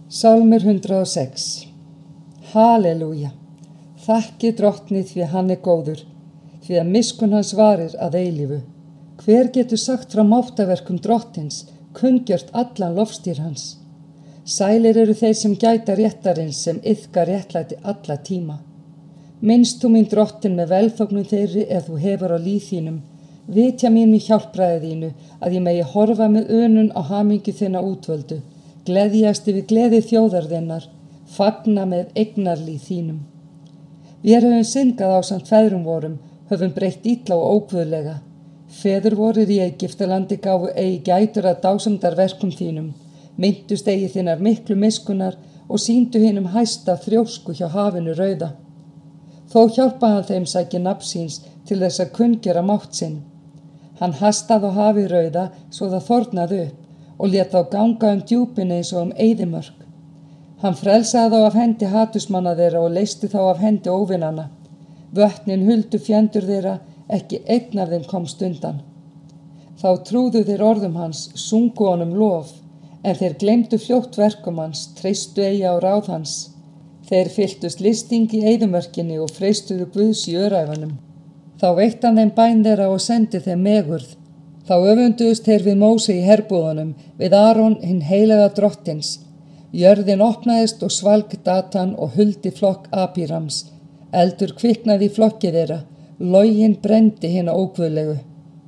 Sálmur 106. Halleluja! Þakki drottni því hann góður, því að miskunn hans varir að eilífu. Hver getur sagt frá máttaverkum drottins, kunngjört allan lofstýr hans? Sælir eru þeir sem gæta réttarins, sem iðka réttlæti alla tíma. Minnst þú mín drottin með velþóknun þeirri ef þú hefur á líð þínum. Vitja mín með hjálpræði þínu, að ég megi horfa með önun á hamingju þinna útvöldu. Gleðjast yfir gleði þjóðar þinnar, fagna með eignarlíð þínum. Vér höfum syndgað ásamt feðrum vorum, höfum breytt illa og óguðlega. Feður vorir í Egyptalandi gáfu eigi gætur að dásemdarverkum þínum, minntust eigi þinnar miklu miskunnar og sýndu hinum hæsta þrjósku hjá hafinu rauða. Þó hjálpa hann þeim sæki nafn síns til þess að kunngera mátt sinn. Hann hastaði á hafi rauða svo það þornaði upp og lét þá ganga djúpin eins og eyðimörk. Hann frelsaði þá af hendi hatusmanna þeirra og leysti þá af hendi óvinana. Vötnin huldu fjændur þeirra, ekki einn af þeim komst undan. Þá trúðu þeir orðum hans, sungu honum lof, en þeir gleymdu fljótt verkum hans, treystu eigi á ráð hans. Þeir fylltust listing í eyðimörkinni og freystuðu Guðs í öræfanum. Þá veitti hann þeim bæn þeirra og sendi þeim megurð. Þá öfunduðust þeir við Móse í herbúðunum, við Aron hinn heilaga drottins. Jörðin opnaðist og svalg Datan og huldi flokk Abírams. Eldur kviknaði í flokki þeirra, loginn brendi hina óguðlegu.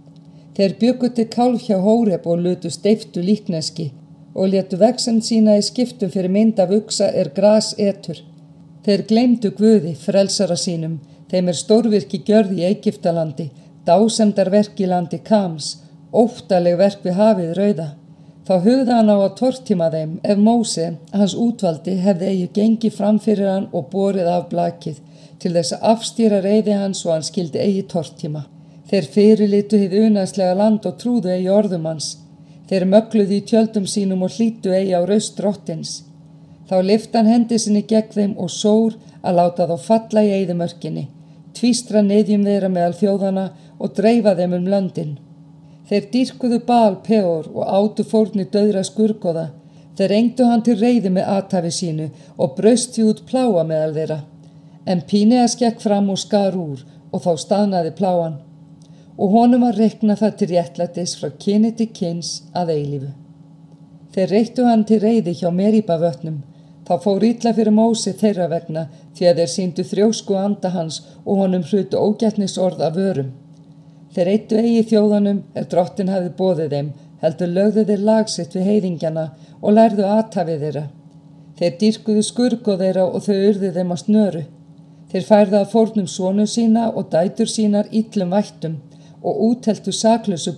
Þeir bjuggu til kálf hjá Hóreb og lutu steyptu líkneski og létu vegsemd sína í skiptum fyrir mynd af uxa gras etur. Þeir gleymdu Guði, frelsara sínum, þeim stórvirki gjörð í Egyptalandi, dásemdarverk í landi Kams, óttaleg verk við hafið rauða. Þá hugði hann á að tortíma þeim ef Móse, hans útvaldi, hefði eigi gengið fram fyrir hann og borið af blakið til þess að afstýra reiði hans og hann skildi eigi tortíma. Þeir fyrirlitu hið unaðslega land og trúðu eigi orðum hans. Þeir mögluðu í tjöldum sínum og hlýddu eigi á raust drottins. Þá lyfti hann hendi sinni gegn þeim og sór að láta þá falla í eyðimörkinni, tvístra niðjum þeirra meðal þjóðana og dreifa þeim löndin. Þeir dýrkuðu Baal Peor og átu fórni dauðra skurgoða. Þeir engdu hann til reiði með athæfi sínu og braust því út pláa meðal þeirra. En Píneas gekk fram og skar úr og þá staðnaði pláan. Og honum var reiknað það til réttlætis frá kyni til kyns að eilífu. Þeir reittu hann til reiði hjá Meríbavötnum. Þá fór illa fyrir Móse þeirra vegna því að þeir sýndu þrjósku anda hans og honum hrutu ógætnisorð af vörum. Þeir eittu eigi þjóðanum drottin hafði boðið þeim, heldur lögðu þeir lag sitt við heiðingjana og lærðu athæfið þeirra. Þeir dýrkuðu skurgoð þeirra og þau urðu þeim að snöru. Þeir færðu að fórnum sonu sína og dætur sínar illum vættum og útheltu saklausu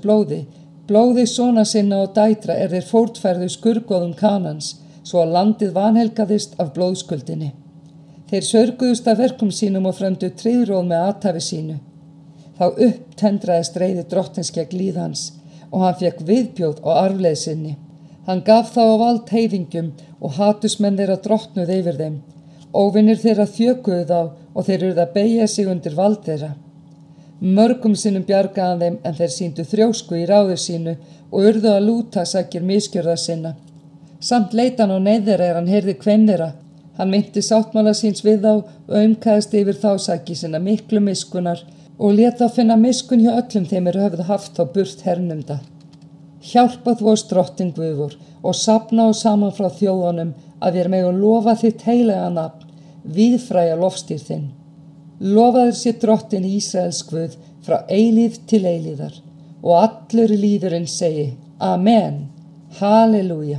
blóði sona sinna og dætra þeir fórnfærðu skurgoðum Kanans, svo að landið vanhelgaðist af blóðskuldinni. Þeir sörguðust af verkum sínum og fremdu tryggðróð með athæfi sínu. Þá upptendraðist reiði drottins gegn líð hans og hann fékk viðbjóð á arfleið sinni. Hann gaf þá á vald heiðingjum og hatusmenn þeirra drottnuð yfir þeim. Óvinir þeirra þjökuðu þá og þeir urðu að beygja sig undir vald þeirra. Mörgum sinnum bjargaði þeim en þeir sýndu þrjósku í ráðu sínu og urðu að lúta sakir misgjörða sinna. Samt leit hann á neyð þeirra hann heyrði kvein þeirra. Hann meinti sáttmála síns við þá og umkæðist yfir þá saki sinna miklu miskunnar og lét þá finna miskun hjá öllum þeim höfðu haft þá burt hernumda. Hjálpa þú oss drottin Guð vor og safna og saman frá þjóðunum að við megum lofa þitt heilaga nafn, víðfræja lofstýr þinn. Lofaður sé drottin Ísraels Guð frá eilíð til eilíðar og allur líðurinn segi Amen, Halleluja.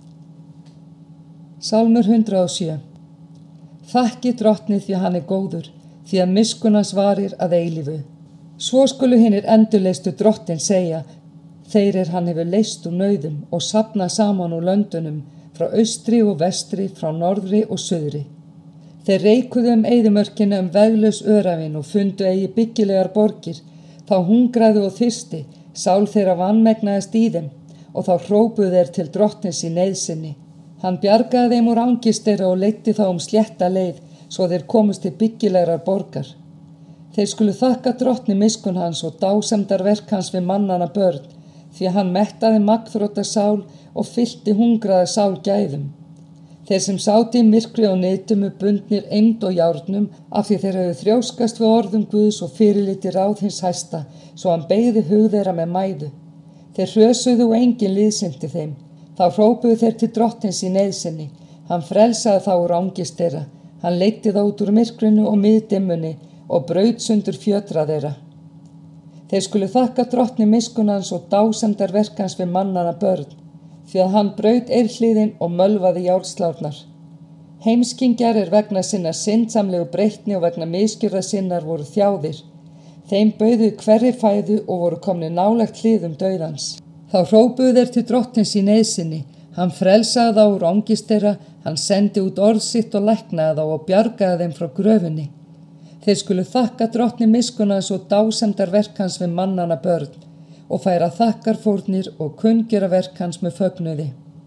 Sálmur 107. Þakki drottni því hann góður, því að miskunnans varir að eilífu. Svo skulu hinir endurleistu drottin segja, þeir hann hefur leist úr nauðum og safnað saman úr löndunum, frá austri og vestri, frá norðri og suðri. Þeir reikuðu eyðimörkina veglaus öræfin og fundu eigi byggilegar borgir, þá hungraðu og þyrsti, sál þeirra vanmegnaðist í þeim, og þá hrópuðu þeir til drottins í neyð sinni. Hann bjargaði þeim úr angist þeirra og leiddi þá slétta leið, svo þeir komust til byggilegrar borgar. Þeir skulu þakka drottni miskunn hans og dásemdarverk hans við mannana börn, því að hann mettaði magþrótta sál og fyllti hungraða sál gæðum. Þeir sem sátu í myrkri og neytumu bundnir eymd og járnum af því þeir höfðu þrjóskast við orðum Guðs og fyrirliti ráð hins hæsta, svo hann beygði hug þeirra með mæðu. Þeir hrösuðu og enginn liðsinnti þeim. Þá hrópuðu þeir til drottins í neyð sinni. Hann frelsaði þá úr angist þeirra. Hann leiddi þá út úr myrkrinu og miðdimmunni og braut sundur fjötra þeirra. Þeir skulu þakka drottni miskunn hans og dásemdar verk hans við mannanna börn, því að hann braut eirhliðin og mölvaði járnslárnar. Heimskingjar vegna sinna syndsamlegu breytni og vegna misgjörða sinnar voru þjáðir. Þeim bauðu hverri fæðu og voru komnir nálægt hliðum dauðans. Þá hrópuðu þeir til drottins í neyð sinni. Hann frelsaði þá úr angist þeirra, hann sendi út orð sitt og læknaði þá og bjargaði þeim frá gröfinni. Þeir skulu þakka drottni miskunn hans og dásemdar verk hans við mannanna börn og færa þakkarfórnir og kunngjöra verk hans með fögnuði.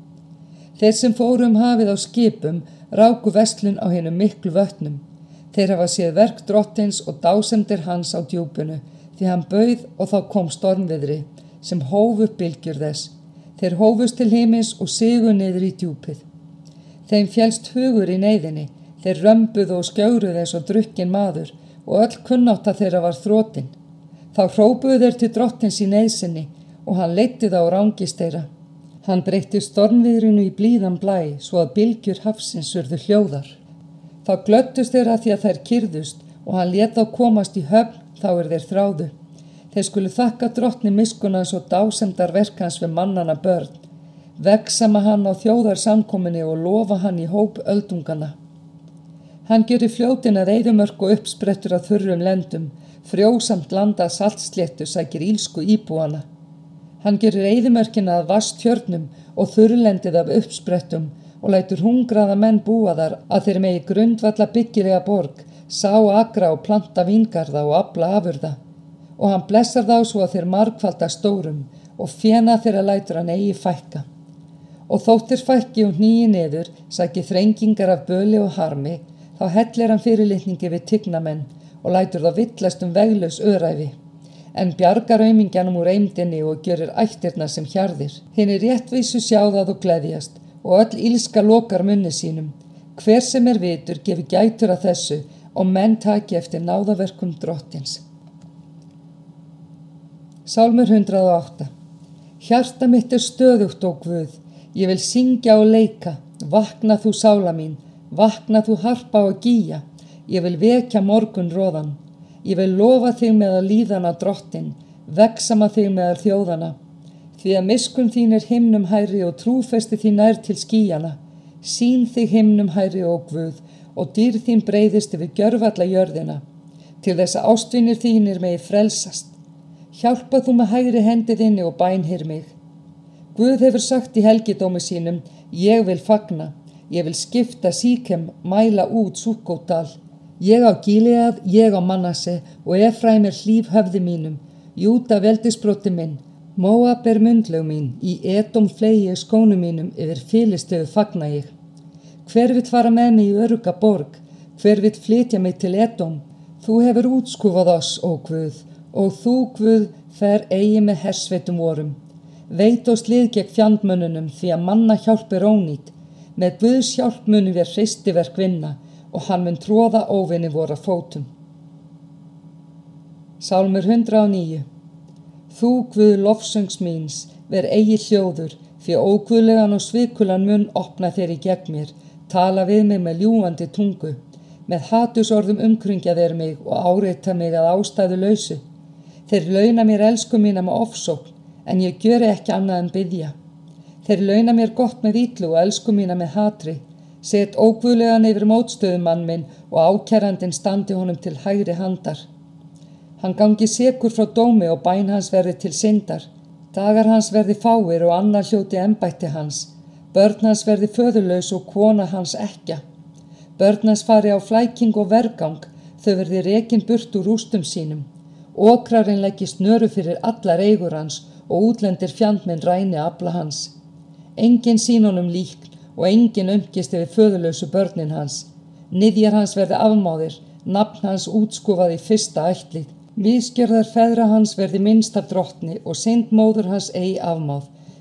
Þeir sem fóru hafið á skipum ráku verslun á hinum miklu vötnum. Þeir hafa séð verk drottins og dásemdir hans á djúpinu, því hann bauð og þá kom stormviðri sem hóf upp bylgjur þess. Þeir hófust til himins og sigu niður í djúpið. Þeim félst hugur í neyðinni. Þeir römbuðu og skjögruðu eins og drukkinn maður og öll kunnátta þeirra var þrotin. Þá hrópuðu þeir til drottins í neyð sinni og hann leiddi þá úr angist þeirra. Hann breytti stormviðrinu í blíðan blæ svo að bylgjur hafsins urðu hljóðar. Þá glöddust þeirra því að þær kyrðust og hann lét þá komast í höfn þá þeir þráðu. Þeir skulu þakka drottni miskunn hans og dásemdar verk hans við mannanna börn, vegsama hann á þjóðarsamkomunni og lofa hann í hóp öldungana. Hann gerir fljótin að eyðimörk og uppsprettur að þurrum lendum, frjósamt landa saltsléttu sækir ílsku íbúana. Hann gerir eyðimörkina að vatnstjörnum og þurrlendið af uppsprettum og lætur hungraða menn búa þar að þeir megi grundvalla byggilega borg, sá akra og planta víngarða og afla afurða. Og hann blessar þá svo að þeir margfalda stórum og fjena þeirra lætur hann eigi fækka. Og þóttir fækki og hníi niður, sæki þrengingar af böli og harmi, þá hellir hann fyrirlitningi við tignamenn og lætur þá villast veglaus öræfi, en bjargar aumingjanum úr eymdinni og gjörir ættirna sem hjarðir. Hinir réttvísu sjáðað og gleðjast og öll ílska lokar munni sínum. Hver sem vitur gefi gætur að þessu og menn taki eftir náðaverkum drottins. Sálmur 108. Hjarta mitt stöðugt, ó Guð, ég vil syngja og leika, vakna þú sála mín, vakna þú harpa og gíja, ég vil vekja morgunroðan, ég vil lofa þig meðal líðana drottin, vegsama þig meðal þjóðana, því að miskunn þín himnum hærri og trúfesti þín nær til skýjana, sín þig himnum hærri, ó Guð, og dýrð þín breiðist yfir gjörvalla jörðina, til þess að ástvinir þínir megi frelsast. Hjálpa þú með hægri hendi þinni og bænheyr mig. Guð hefur sagt í helgidómi sínum, ég vil fagna, ég vil skipta Síkem, mæla út Súkkótdal. Ég á Gílead, ég á Manasse og Efraim hlíf höfði mínum, Júda veldisbroti minn, Móab mundlaug mín, í Edom fleygi ég skónum mínum, yfir Filistöu fagna ég. Hver vill fara með mig í örugga borg, hver vill flytja mig til Edom? Þú hefur útskúfað oss, ó Guð, og þú, Guð, fer eigi með hersveitum vorum. Veit oss lið gegn fjandmönnunum því að manna hjálp ónýt. Með Guðs hjálp munum við hristiverk vinna og hann mun tróða óvinni voru að fótum. Sálmur 109. Þú, Guð, lofsöngs míns, ver eigi hljóður, því óguðlegan og svikulan mun opna þeir í gegn mér, tala við mig með ljúgandi tungu. Með hatursorðum umkringja þeir mig og áreita mig að ástæðu lausu. Þeir launa mér elsku mína með ofsókn, en ég gjöri ekki annað en biðja. Þeir launa mér gott með illu og elsku mína með hatri. Set óguðlegan yfir mótstöðumann minn og ákærandinn standi honum til hægri handar. Hann gangi sekur frá dómi og bæn hans verði til syndar. Dagar hans verði fáir og annar hljóti embætti hans. Börn hans verði föðurlaus og kona hans ekkja. Börn hans fari á flæking og vergang, þau verði rekin burt úr rústum sínum. Okrarinn leggi snöru fyrir allar eigur hans og útlendir fjandmenn ræni afla hans. Engin sýn honum líkn og engin umgist yfir föðurlausu börnin hans. Niðjar hans verði afmáðir, nafn hans útskúfað í fyrsta ættlið. Misgjörðar feðra hans verði minnst af drottni og synd móður hans eigi afmáð.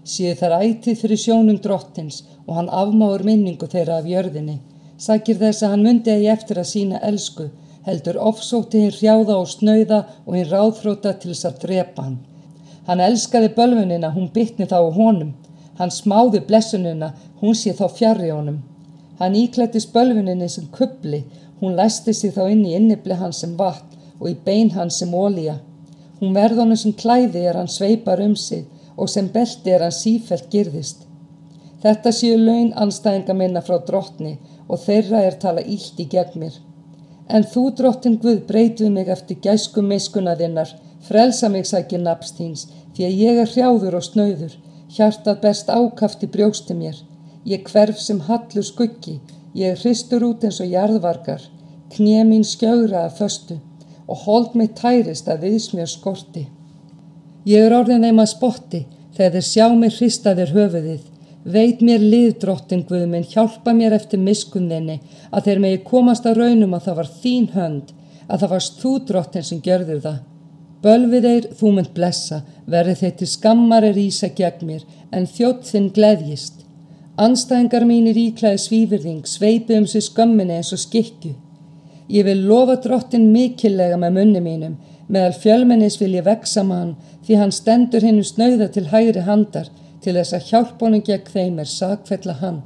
séu þær ætíð fyrir sjónum drottins og hann afmáir minningu þeirra af jörðinni. Sakir þess að hann mundi eigi eftir að sýna elsku, heldur ofsótti hinn hrjáða og snauða og hinn ráðþrota til þess að drepa hann. Hann elskaði bölvunina, hún bitni þá á honum. Hann smáði blessunina, hún sé þá fjarri honum. Hann íklæddist bölvuninni sem kubli, hún læsti sig þá inn í innifli hans sem vatn og í bein hans sem olía. Hún verð honum sem klæði hann sveipar sig og sem belti hann sífellt girðist. Þetta séu laun andstæðinga minna frá drottni og þeirra tala illt í gegn mér. En þú, drottin Guð, breyt við mig eftir gæsku miskunnar þinnar, frelsa mig sæki nafns þíns, því að ég hrjáður og snauður, hjartað berst ákaft í brjósti mér. Ég hverf sem hallur skuggi, ég hristur út eins og jarðvargar, kné mín skjögra að föstu og hold mitt tærist að viðs mér skorti. Ég orðin þeim að spotti, þegar þeir sjá mig hrista þér höfuðið. Veit mér lið, drottin Guð minn, hjálpa mér eftir miskunn þinni, að þeir megi komast að raunum að það var þín hönd, að það varst þú, drottin, sem gjörðir það. Bölvi þeir, þú munt blessa, verði þeir til skammar rísa gegn mér, en þjónn þinn gleðjist. Andstæðingar mínir íklæði svívirðing, sveipi sig skömminni eins og skikkju. Ég vil lofa drottin mikillega með munni mínum, meðal fjölmennis vil ég vexa með hann, því hann stendur hinum snauða til hægri handar, til þess að hjálpa honum gegn þeim sakfella hann.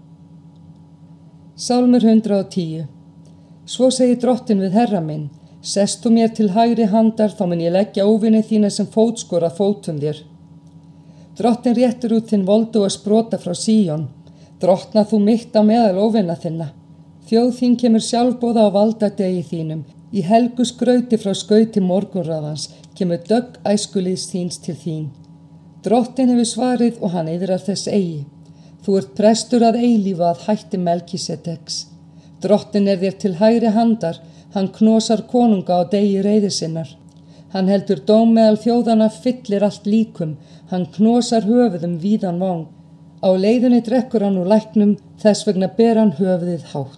Sálmur 110. Svo segir drottin við herra minn, sest þú mér til hægri handar, þá mun ég leggja óvinni þína sem fótskor að fótum þér. Drottin réttur út þinn voldu og sprota frá Síón, drottna þú mitt á meðal óvinna þinna. Þjóð þín kemur sjálfboða á valdadegi þínum, í helgu skrauti frá skauti morgunráðans, kemur dögg æskulíðs þíns til þín. Drottin hefur svarið og hann yðrar þess eigi. Þú ert prestur að eilífu að hætti Melkísedeks. Drottin þér til hægri handar, hann knosar konunga á degi reiði sinnar. Hann heldur dóm meðal þjóðana, fyllir allt líkum, hann knosar höfuðum víðan vang. Á leiðinni drekkur hann úr læknum, þess vegna ber hann höfuðið hátt.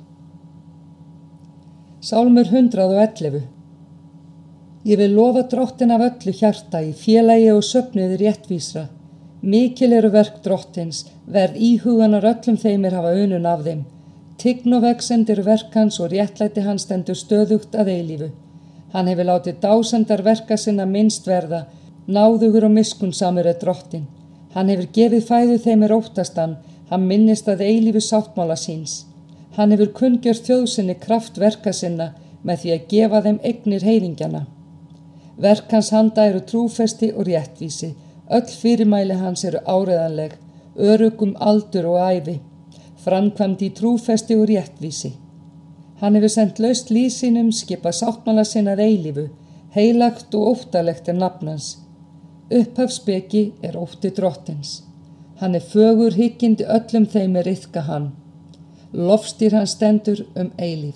Sálmur 111. Ég vil lofa drottin af öllu hjarta í félagi og söfnuði réttvísra. Mikil eru verk drottins, verð íhuganar öllum þeim hafa unun af þeim. Tign og vexend eru verk hans og réttlæti hans stendur stöðugt að eilífu. Hann hefur látið dásendar verka sinna minnst verða, náðugur og miskunnsamur drottin. Hann hefur gefið fæðu þeim óttastan, hann minnist að eilífu sáttmála síns. Hann hefur kunngjört þjóðsinni kraft verka sinna með því að gefa þeim eignir heiðingjana. Verk hans handa eru trúfesti og réttvísi, öll fyrirmæli hans eru áreiðanleg, örugum aldur og ævi, framkvæmd í trúfesti og réttvísi. Hann hefur sent laust líf sínum, skipað sáttmála sinn að eilífu, heilagt og óttalegt nafn hans. Upphafsspeki ótti drottins. Hann fögur hyggindi öllum þeim iðka hann. Lofstýr hans stendur eilíf.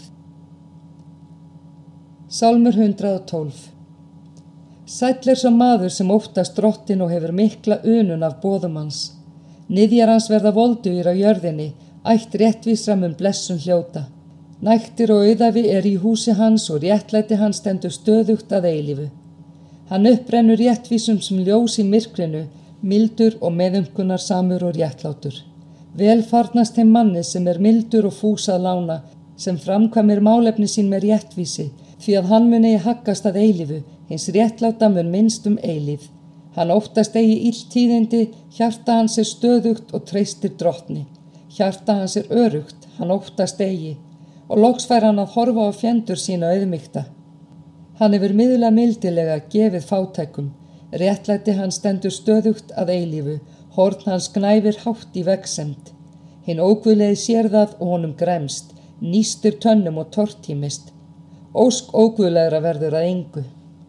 Sálmur 112. Sæll sá maður sem óttast drottin og hefur mikla unun af boðum hans. Niðjar hans verða voldugir á jörðinni, ætt réttvísra mun blessun hljóta. Nægtir og auðæfi í húsi hans og réttlæti hans stendur stöðugt að eilífu. Hann upprennur réttvísum sem ljós í myrkrinu, mildur og meðumkunnarsamur og réttlátur. Vel farnast þeim manni sem mildur og fús að lána, sem framkvæmir málefni sín með réttvísi, því að hann mun eigi haggast að eilífu, hins réttláta mun minnst eilíf. Hann óttast eigi illtíðindi, hjarta hans stöðugt og treystir drottni. Hjarta hans örugt, hann óttast eigi, og loks fær hann að horfa á fjendur sína auðmýkta. Hann hefur miðla mildilega gefið fátækum, réttlæti hans stendur stöðugt að eilífu, horn hans gnæfir hátt í vegsemd. Hinn óguðlegi sér það og honum gremst, nístir tönnum og tortímist. Ósk óguðlegra verður að engu.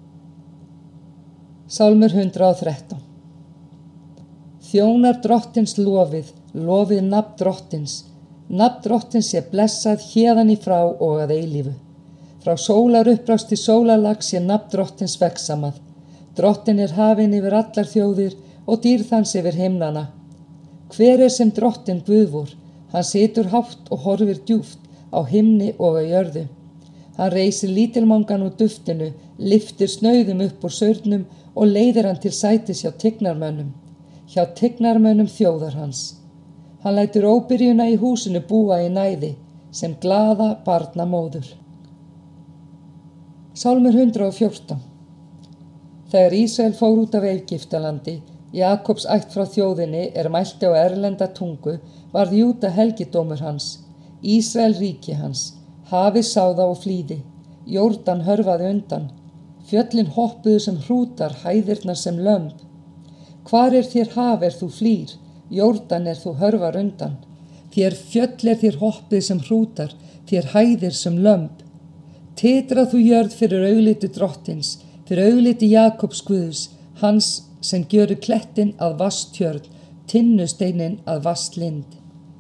Sálmur 113. Þjónar drottins lofið, lofið nafn drottins. Nafn drottins blessað héðan í frá og að eilífu. Frá sólar upprást til sólarlags nafn drottins vegsamað. Drottin hafinn yfir allar þjóðir og dýrð hans yfir himnana. Hver sem drottin Guð vor, hann situr hátt og horfir djúpt á himni og á jörðu. Hann reisir lítilmangan úr duftinu, lyftir snauðum upp úr saurnum og leiðir hann til sætis hjá tignarmönnum. hjá tignarmönnum þjóðar hans. Hann lætur óbyrjuna í húsinu búa í næði, sem glaða barnamóður. Sálmur 114. Þegar Ísrael fór út af Egyptalandi, Jakobs ætt frá þjóðinni mælti á erlenda tungu, varð Júda helgidómur hans, Ísrael ríki hans, hafið sá það og flýði, Jórdan hörfaði undan, fjöllin hoppuðu sem hrútar, hæðirnar sem lömb. Hvar þér haf þú flýr, Jórdan þú hörfar undan, þér fjöll þér hoppuð sem hrútar, þér hæðir sem lömb. Titra þú jörð fyrir augliti drottins, fyrir augliti Jakobs Guðs, hans sem gjöru klettin að vasstjörn, tinnusteinin að vasslind.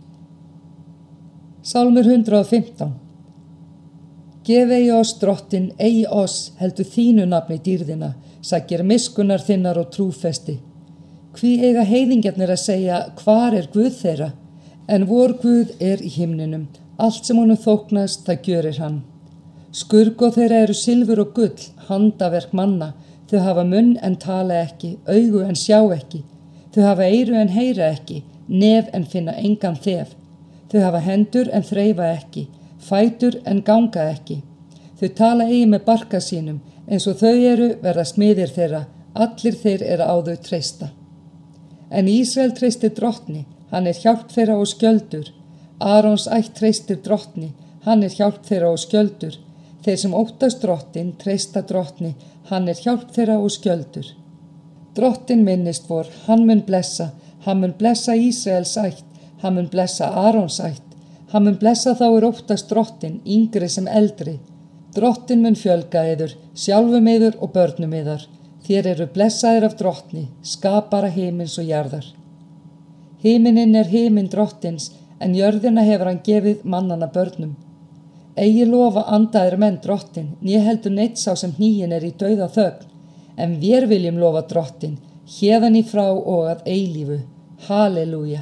Sálmur 115. Gef eigi oss drottin, eigi oss, heldur þínu nafni dýrðina, sakir miskunnar þinnar og trúfesti. Hví eiga heiðingjarnir að segja, hvar Guð þeirra? En vor Guð í himninum, allt sem honum þóknast, það gjörir hann. Skurgóð þeirra silfur og gull, handaverk manna, þau hafa munn en tala ekki, augu en sjá ekki, þau hafa eyru en heyra ekki, nef en finna engan þef. Þau hafa hendur en þreifa ekki, fætur en ganga ekki. Þau tala eigi með barka sínum, eins og þau verða smiðir þeirra, allir þeir á þau treysta. En Ísrael treystir drottni, hann hjálp þeirra og skjöldur. Arons ætt treystir drottni, hann hjálp þeirra og skjöldur. Þeir sem óttast drottin treysta drottni, hann hjálp þeirra og skjöldur. Drottin minnist vor, hann mun blessa Ísraels ætt, hann mun blessa Arons ætt, hann mun blessa þá óttast drottin, yngri sem eldri. Drottin mun fjölga yður, sjálfum yður og börnum yðar. Þér blessaðir af drottni, skapara himins og jarðar. Himinin himin drottins, en jörðina hefur hann gefið mannanna börnum. Eigi lofa andaðir menn drottin, né heldur neitt sá sem hnýin í dauða þögn, en vér viljum lofa drottin, héðan í frá og að eilífu. Halleluja.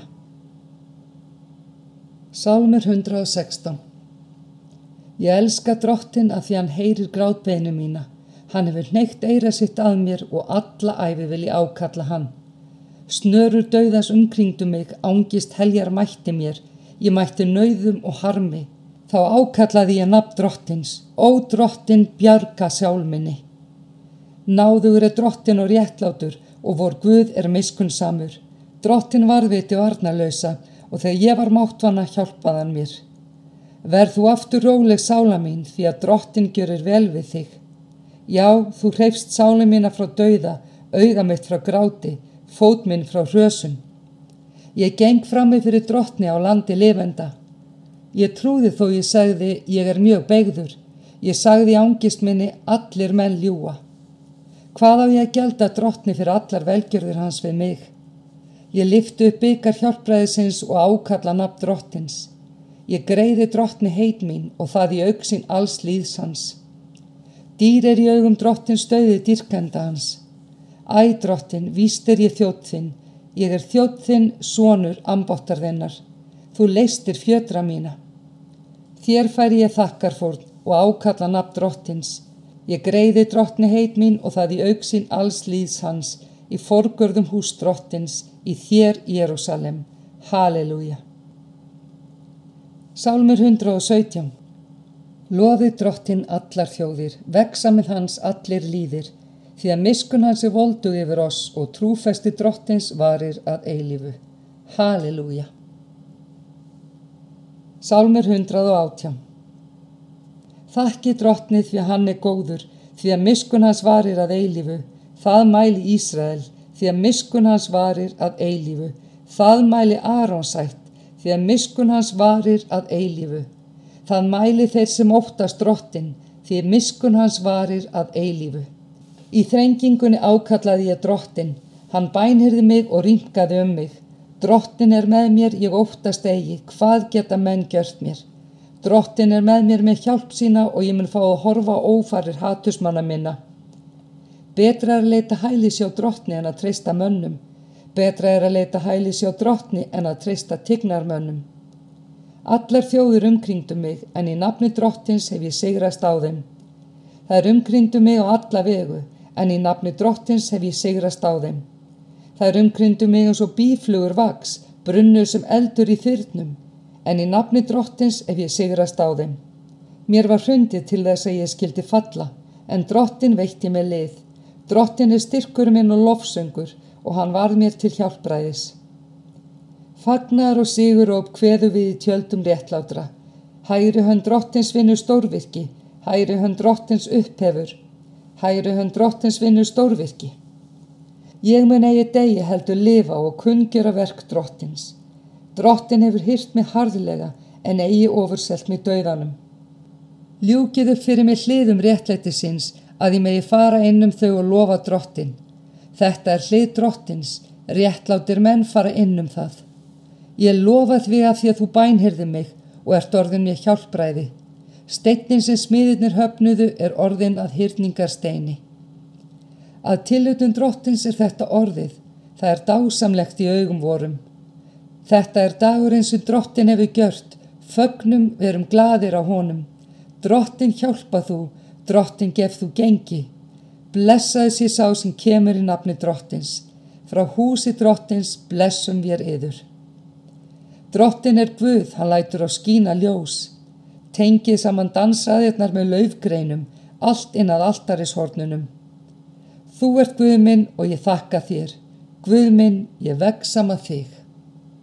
Sálmur 116. Ég elska drottin að því hann heyrir grátbeinu mína. Hann hefur hneitt eyra sitt að mér og alla ævi vil ég ákalla hann. Snörur dauðans umkringdu mig, ángist heljar mætti mér, ég mætti nauðum og harmi. Þá ákallaði ég nafn drottins, ó drottin bjarga sjál minni. Náðugur drottin og réttlátur og vor Guð miskunnsamur. Drottin varðviti og arnarlausa og þegar ég var máttvana hjálpaði hann mér. Verð þú aftur róleg sála mín því að drottin gjörir vel við þig. Já, þú hreifst sáli mína frá dauða, auga mitt frá gráti, fót minn frá hrösun. Ég geng frammi fyrir drottni á landi lifenda. Ég trúði þó ég sagði, ég mjög beygður. Ég sagði í ángist minni, allir menn ljúga. Hvað á ég að gjalda drottni fyrir allar velgjörðir hans við mig? Ég lyfti upp bikar hjálpræðisins og ákalla nafn drottins. Ég greiði drottni heit mín og það í augsýn alls líðs hans. Dýr í augum drottins dauði dýrkenda hans. Æ, drottin, víst ég þjónn þinn. Ég þjónn þinn, sonur ambáttar þinnar. Þú leystir fjötra mína. Þér færi ég þakkarfórn og ákalla nafn drottins. Ég greiði drottni heit mín og það í augsýn alls líðs hans, í forgörðum hús drottins, í þér Jerúsalem. Halleluja. Sálmur 117. Lofið drottin allar þjóðir, vegsamið hans allir líðir, því að miskunn hans voldug yfir oss og trúfesti drottins varir að eilífu. Halleluja. Sálmur 118. Þakki drottni því að hann góður, því að miskunn hans varir að eilífu. Það mæli Ísrael, því að miskunn hans varir að eilífu. Það mæli Arons ætt, því að miskunn hans varir að eilífu. Það mæli þeir sem óttast drottin, því miskunn hans varir að eilífu. Í þrengingunni ákallaði ég drottin, hann bænheyrði mig og rýmkaði mig. Drottin með mér, ég óttast eigi, hvað geta menn gjört mér? Drottin með mér með hjálp sína og ég mun fá að horfa ófarir hatusmanna minna. Betra að leita hælis hjá drottni en að treysta mönnum. Betra að leita hælis hjá drottni en að treysta tignarmönnum. Allar þjóðir umkringdu mig, en í nafni drottins hef ég sigrast á þeim. Þær umkringdu mig á alla vegu, en í nafni drottins hef ég sigrast á þeim. Þær umkringdu mig eins og býflugur vaks, brunnu sem eldur í þyrnum, en í nafni Drottins hef ég sigrast á þeim. Mér var hrundið til þess að ég skyldi falla, en Drottin veitti mér lið. Drottin er styrkur minn og lofsöngur, og hann varð mér til hjálpræðis. Fagnaðar og siguróp kveðum við í tjöldum réttlátra. Hægri hönd Drottins vinnur stórvirki, hægri hönd Drottins upphefur, hægri hönd Drottins vinnur stórvirki. Ég mun eigi degi heldur lifa og kunngjöra verk Drottins. Drottin hefur hirt mig harðlega, en eigi ofurselt mig dauðanum. Ljúkið upp fyrir mig hliðum réttlætisins, að ég megi fara inn þau og lofa Drottin. Þetta er hlið Drottins, réttlátir menn fara inn það. Ég lofa því að þú bænheyrðir mig og ert orðin mér hjálpræði. Steinninn sem smiðirnir höfnuðu er orðin að hyrningarsteini. Að tilhutun Drottins er þetta orðið, það er dásamlegt í augum vorum. Þetta er dagurinn sem Drottin hefur gjört, fögnum verum glaðir á honum. Drottin hjálpa þú, Drottin gef þú gengi. Blessaði sé sá sem kemur í nafni Drottins. Frá húsi Drottins blessum vér yður. Drottin er Guð, hann lætur á skína ljós. Tengið saman dansraðirnar með laufgreinum, allt inn að altarishornunum. Þú ert Guð minn og ég þakka þér. Guð minn, ég vegsama þig.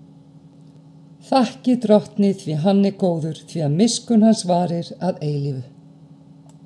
Þakki Drottni því hann er góður, því að miskunn hans varir að eilífu.